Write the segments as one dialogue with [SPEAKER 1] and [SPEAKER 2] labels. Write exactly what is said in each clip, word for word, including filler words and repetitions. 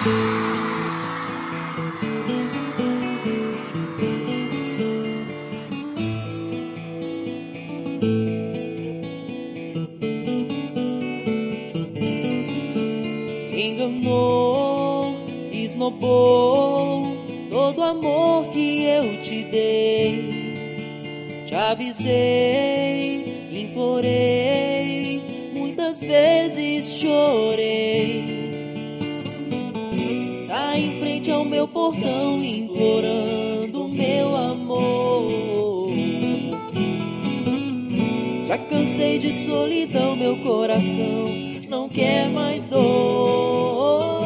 [SPEAKER 1] Enganou, esnobou todo o amor que eu te dei. Te avisei, implorei, muitas vezes chorei. Tá em frente ao meu portão, implorando meu amor. Já cansei de solidão, meu coração não quer mais dor.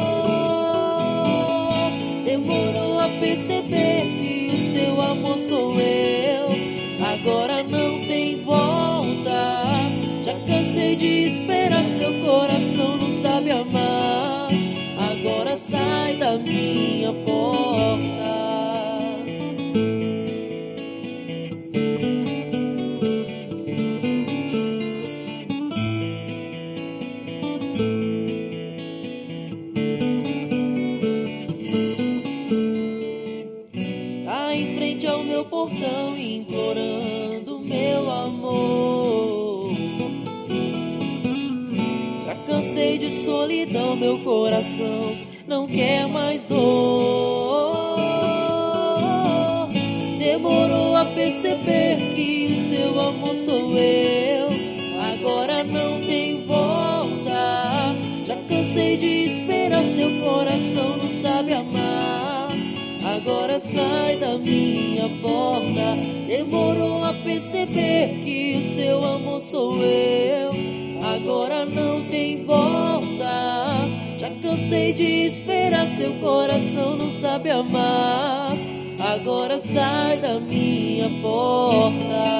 [SPEAKER 1] Demorou a perceber que o seu amor sou eu. Agora não tem volta. Já cansei de esperar, seu coração não sabe amar. Agora sai da minha porta. Tá em frente ao meu portão, implorando meu amor. Já cansei de solidão, meu coração não quer mais dor. Demorou a perceber que o seu amor sou eu. Agora não tem volta. Já cansei de esperar, seu coração não sabe amar. Agora sai da minha porta. Demorou a perceber que o seu amor sou eu. Agora não tem volta. Já cansei de esperar, seu coração não sabe amar. Agora sai da minha porta.